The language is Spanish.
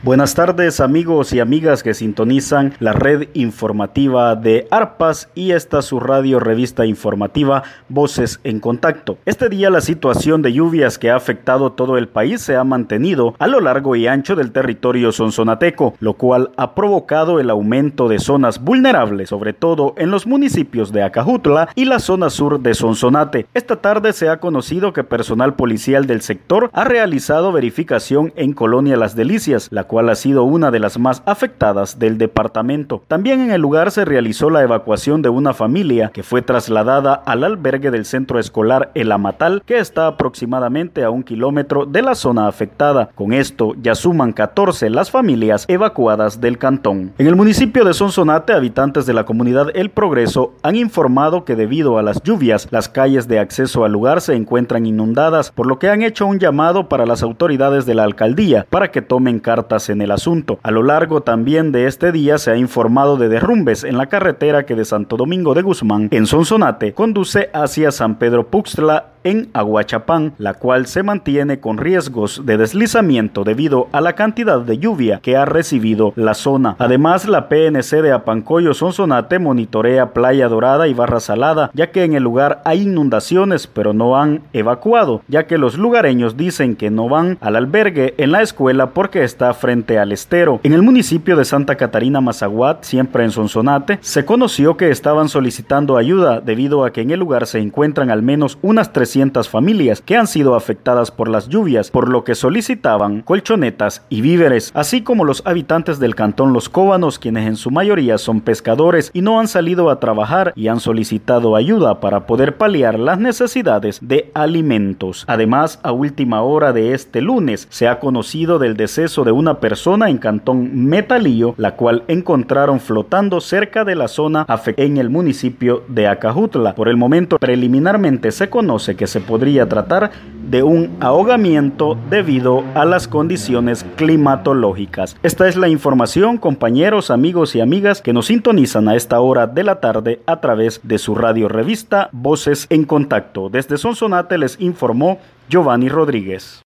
Buenas tardes amigos y amigas que sintonizan la red informativa de ARPAS y esta su radio revista informativa Voces en Contacto. Este día la situación de lluvias que ha afectado todo el país se ha mantenido a lo largo y ancho del territorio sonsonateco, lo cual ha provocado el aumento de zonas vulnerables, sobre todo en los municipios de Acajutla y la zona sur de Sonsonate. Esta tarde se ha conocido que personal policial del sector ha realizado verificación en Colonia Las Delicias, la cual ha sido una de las más afectadas del departamento. También en el lugar se realizó la evacuación de una familia que fue trasladada al albergue del centro escolar El Amatal, que está aproximadamente a 1 kilómetro de la zona afectada. Con esto ya suman 14 las familias evacuadas del cantón. En el municipio de Sonsonate, habitantes de la comunidad El Progreso han informado que debido a las lluvias, las calles de acceso al lugar se encuentran inundadas, por lo que han hecho un llamado para las autoridades de la alcaldía para que tomen cartas en el asunto. A lo largo también de este día se ha informado de derrumbes en la carretera que de Santo Domingo de Guzmán, en Sonsonate, conduce hacia San Pedro Puxtla en Aguachapán, la cual se mantiene con riesgos de deslizamiento debido a la cantidad de lluvia que ha recibido la zona. Además, la PNC de Apancoyo Sonsonate monitorea Playa Dorada y Barra Salada, ya que en el lugar hay inundaciones, pero no han evacuado, ya que los lugareños dicen que no van al albergue en la escuela porque está frente al estero. En el municipio de Santa Catarina Mazaguat, siempre en Sonsonate, se conoció que estaban solicitando ayuda debido a que en el lugar se encuentran al menos unas 300 familias que han sido afectadas por las lluvias, por lo que solicitaban colchonetas y víveres, así como los habitantes del cantón Los Cóbanos, quienes en su mayoría son pescadores y no han salido a trabajar y han solicitado ayuda para poder paliar las necesidades de alimentos. Además, a última hora de este lunes se ha conocido del deceso de una persona en cantón Metalillo, la cual encontraron flotando cerca de la zona en el municipio de Acajutla. Por el momento, preliminarmente se conoce que se podría tratar de un ahogamiento debido a las condiciones climatológicas. Esta es la información, compañeros, amigos y amigas que nos sintonizan a esta hora de la tarde a través de su radio revista Voces en Contacto. Desde Sonsonate les informó Giovanni Rodríguez.